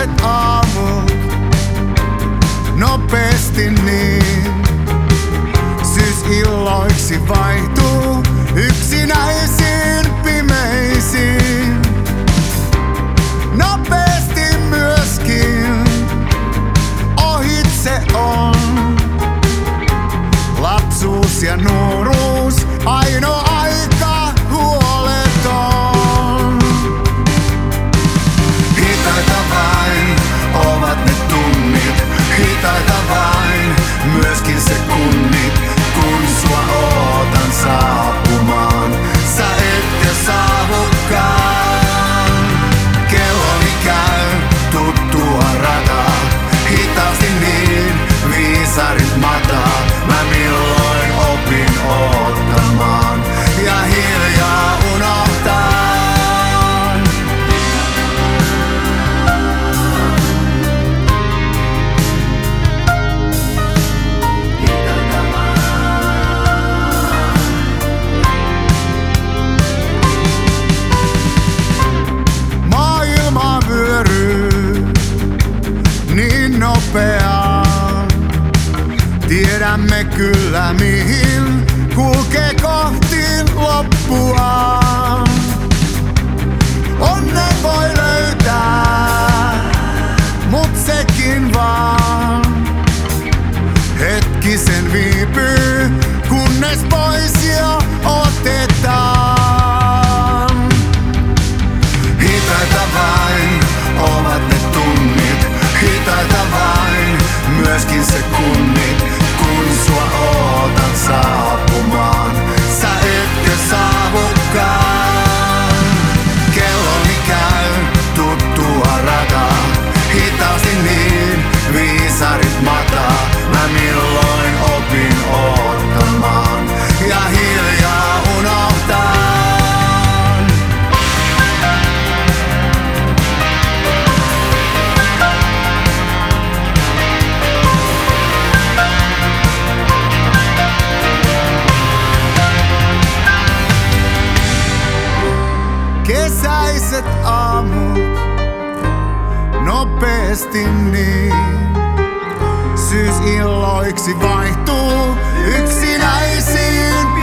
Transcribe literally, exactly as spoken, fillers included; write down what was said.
Kesäiset aamut nopeasti niin syysilloiksi vaihtuu yksinäisiin pimeisiin. Nopeasti myöskin ohitse on lapsuus ja nuoruus, ainoa aika huoleton. Hitaita vain ovat ne tunnit, hitaita vain myöskin sekunnit, kun sua ootan saapumaan. Sä ette saavukaan. Kelloni käy tuttua rataa, hitaasti niin viisarit mataa. Mä milloin opin oottamaan ja hiljaa unohtaa. Maailma vyöryy niin nopeaa. Tiedämme kyllä mihin kulkee kohti loppua. Onne voi löytää, mut sekin vaan hetkisen viipyy, kunnes pois jo otetaan. Hitaita vain ovat ne tunnit, hitaita vain myöskin sekunnit, kun sua ootan saapumaan. Sä etkö saavukaan. Kelloni käy tuttua rataa, hitaasti niin viisarit mataa. Mä milloin opin oottamaan ja hiljaa unohtaa. Kesäiset aamut nopeasti niin syysilloiksi vaihtuu yksinäisiin